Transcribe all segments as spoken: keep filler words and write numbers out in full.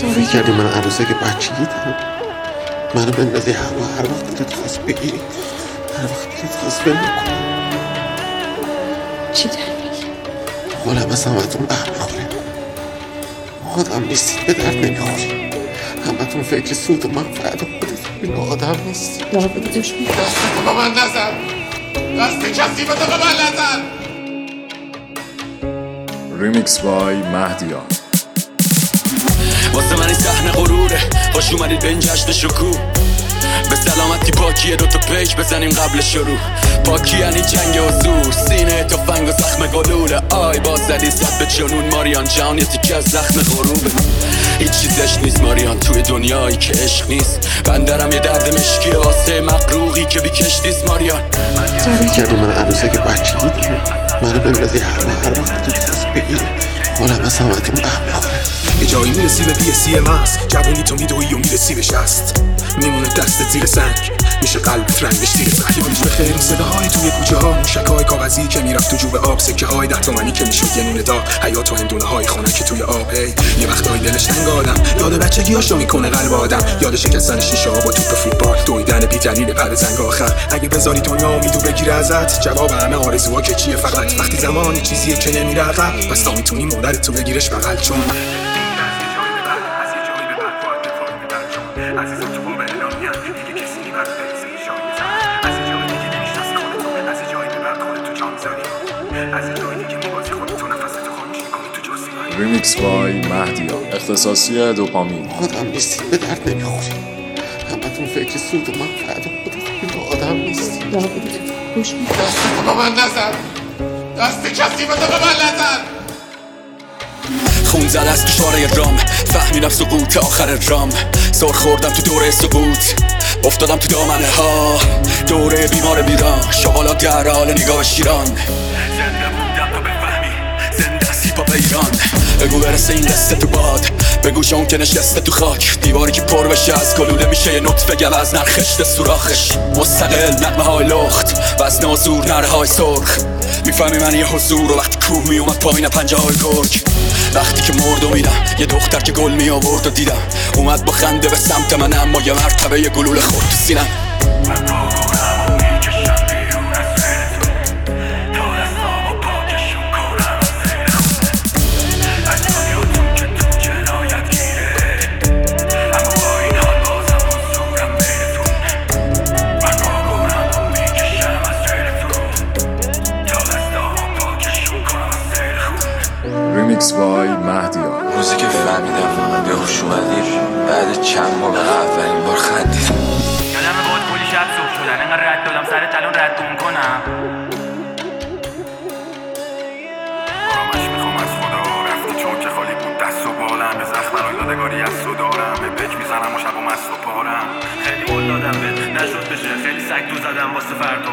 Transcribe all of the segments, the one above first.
فکر کردی من عروسه که بچگی دارم منو بندازی هوا هر وقت دلت خواست بگیری هر وقت دلت خواست بمیکنم. چی داری میگی؟ حالم از همتون به هم میخوره. آدم نیستید، به درد نمیخوری. همتون فکر سود و منفعت و خودتون این آدم نیستید. رابطه دشمن دستتو به من نزن، دست کسی به من نزن. ریمیکس بای مهدیان. واسه من این صحنه غروره، خوش اومدید به این جشن شکوه. به سلامتی پاکیه دوتا پیک بزنیم قبل شروع. پاکی یعنی جنگ حضور، سینه تفنگ و زخم گلوله. آی باز زدی صد به جنون ماریان جان، یه تیکه از زخم غروبه. هیچ چیزش نیست ماریان توی دنیایی که عشق نیست. بندرم یه درد مشکیه واسه مقروقی که بیکش نیست ماریان. فکر کردی من عروسه که بچگی دارم منو بندازی هر وقت هر وقت دلت خواست بگیری. حالم از همتون به هم میخوره. یه جایی میرسی به پی سی ماست، جوانی تو میدوی و میرسی به شست. میمونه دستت زیر سنگ، میشه قلبت رنگش زیر سنگ. یادش به خیر صداهای توی کوچه ها، موشکای کاغذی که میرفت تو جوب آب، سکه های ده تومانی که میشد یه نونه داغ، حیات و هندونه های خنک توی آب. هی یه وقتایی دلش تنگ آدم، یاد بچگیاشو میکنه قلب آدم، یاد شکستن شیشه ها با توپ فوتبال، دویدن بی دلیل بعد زنگ آخر. اگه بذاری دنیا امیدو بگیره ازت، جواب همه آرزوها که چیه فقط وقتی زمانی چیزیه که نمیره عقب، پس تا میتونی مادرت تو بگیرش بغل. چون عزیزم تو باب اعلانیه دیگه کسی نیبرد بریزه شایزم. از یه جایی دیگه نمیشناسی خودتو، از یه جایی ببرد خودتو جان زدی، از یه جایی دیگه میبازی خودتو نفستو خاموش میکنی تو جزئی. ریمیکس بای مهدیان. اختصاصی دوپامین. آدم نیستید، به درد نمیخوری. همتون فکر سود و منفعت و خودتون این آدم نیستید. رابطه دشمن دستتو به من نزن، دست کسی به من نزن. خون زده از کشاره رام، فهمیدم سقوط آخر رام. سر خوردم تو دوره سقوط، افتادم تو دامنه ها. دوره بیمار بیران، شغالا در حال نگاه شیران. زنده بودم تا بفهمی زنده از هیپ هاپ ایران. بگو برسه این قصه تو باد، بگو شون که نشسته تو خاک. دیواری که پر بشه از گلوله میشه یه نطفه گوز نرخشت سوراخش. مستقل نغمه های لخت وزن حضور نره های سرخ. میفهمی من یه حضور و وقتی کوه میومد پایین پنجه های گرگ. وقتی که مرد و میدم یه دختر که گل می آورد و دیدم اومد با خنده به سمت من، اما یه مرتبه یه گلوله خورد تو سینم. من با گورم و میکشم بیرون از سرتون، تا دستام و پاکشون کنم از سر خونه. از دنیاتون که تو جنایت گیره، اما با این حال بازم حضورم بینتون. من با گورم و میکشم از سرتون، تا دستام و پاکشون کنم از سر خونه. ریمیکس بای مهدیان. روزی که فهمیدم به هوش اومدی، بعد چند ماه به اولین بار خندیدم. یادم بود کلی شب صبح شدن انقدر رد دادم سر تلون رد گم کنم. آرامش میخوام از خدا، رفتی چون که خالی بود دست و بالم. به زخم رو یادگاری از تو دارم، به پک میزنم و شب و مست و پارم. خیلی قول دادم بهت نشد بشه، خیلی سگ تو زدم واسه فردا.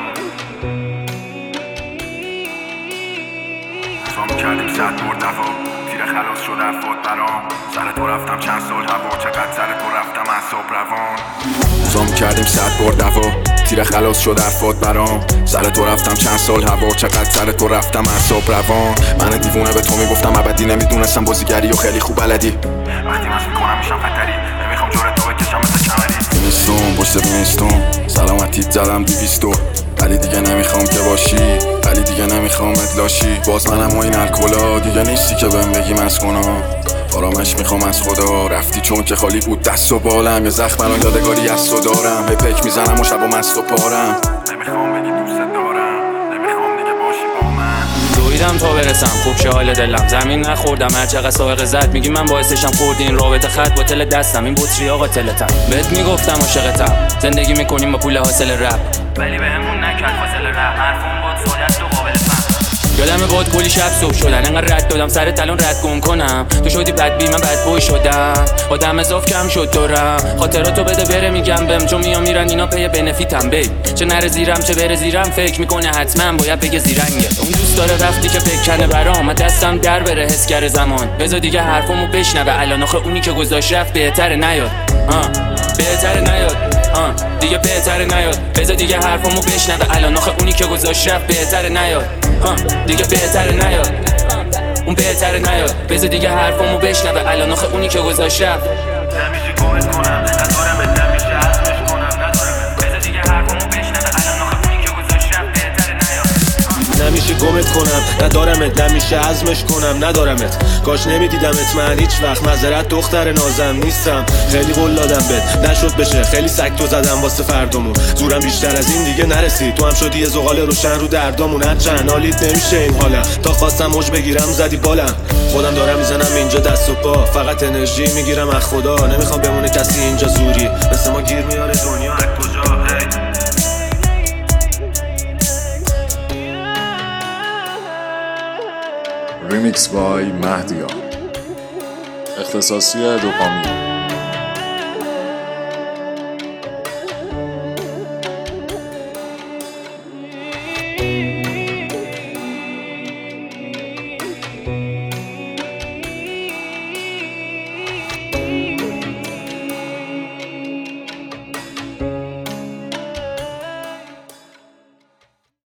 سام کردیم صد بار دفا، تیر خلاص شد افاد برام. سر تو رفتم چند سال هوا، چقدر سر تو رفتم اعصاب روان. سام کردیم صد بار دفا، تیر خلاص شد افاد برام. سر تو رفتم چند سال هوا، چقدر سر تو رفتم اعصاب روان. من دیوونه به تو میگفتم ابدی، نمیدونستم بازیگری و خیلی خوب بلدی. وقتی مست میکنم میشم خطری، نمیخوام جور تو بکشم مثل کمری. بینستون پشت بینستون سلامتیت زدم دیویستو، ولی دیگه نمیخوام که باشی، ولی دیگه نمیخوام ادلاشی. باز منم و این الکلا دیگه نیستی که بهم بگی مسکونا. آرامش میخوام از خدا، رفتی چون که خالی بود دست و بالم. یه زخم الان یادگاری از تو دارم، به پک میزنم و شب و مست و پارم. نمیخوام بگی دوست دارم، نمیخوام دیگه باشی با من. دویدم تا برسم خوب شه حال دلم، زمین نخوردم هر چقدر سائق زد. میگی من باعثشم خوردی این رابطه خط با تل دستم، این بطری آقا تلتم. بهت میگفتم عاشقتم، زندگی میکنیم با پول حاصل رپ، ولی بهمون نکرد فاصله رپ. حرفم بود سادست و قابل فهم. یادم بود کلی شب صبح شدن انقدر رد دادم سر تلون رد گم کنم. تو شدی بد بی من بد بوی شدم، آدم اضاف کم شد دورم. خاطراتو بده بره میگم بهم، چون میام میرن اینا پی بنفیتم. بی چه نره زیرم چه بره زیرم، فکر میکنه حتما باید بگه زیرنگه. اون دوست داره رفتی که بکنه برام، دستم در بره حس کرده زمان. بذار دیگه حرفمو بشنوه الان، آخه اونی که گذاشت رفت بهتره نیاد. ها بهتره نیاد، ها دیگه بهتره نیاد. بذار دیگه حرفمو بشنوه الان، آخه اونی که گذاشت رفت بهتره نیاد. ها دیگه بهتره نیاد. اون بهتره نیاد بذار دیگه حرفامو بشنوه الان آخه اونی که گذاشت رفت نمیشه گمت کنم ندارمت نمیشه عزمش کنم ندارمت بذار دیگه حرفامو بشنوه الان آخه اونی که گذاشت رفت بهتره نیاد نمیشه گمت کنم ندارمت نمیشه عزمش کنم ندارمت کاش نمیدیدمت من هیچ وقت معذرت دختر نازم نیستم خیلی قول دادم بهت نشد بشه خیلی سگ تو زدم واسه فردامون زورم بیشتر از این دیگه نرسید تو هم شدی یه زغال روشن رو دردامون هر چند حالیت نمیشه این حالا تا خواستم موج بگیرم زدی بالم خودم دارم میزنم اینجا دست و پا فقط انرژی میگیرم از خدا نمیخوام بمونه کسی اینجا زوری مثل ما گیر میاره دنیا از کجا هی ریمیکس بای مهدیان اختصاصی دوپامین.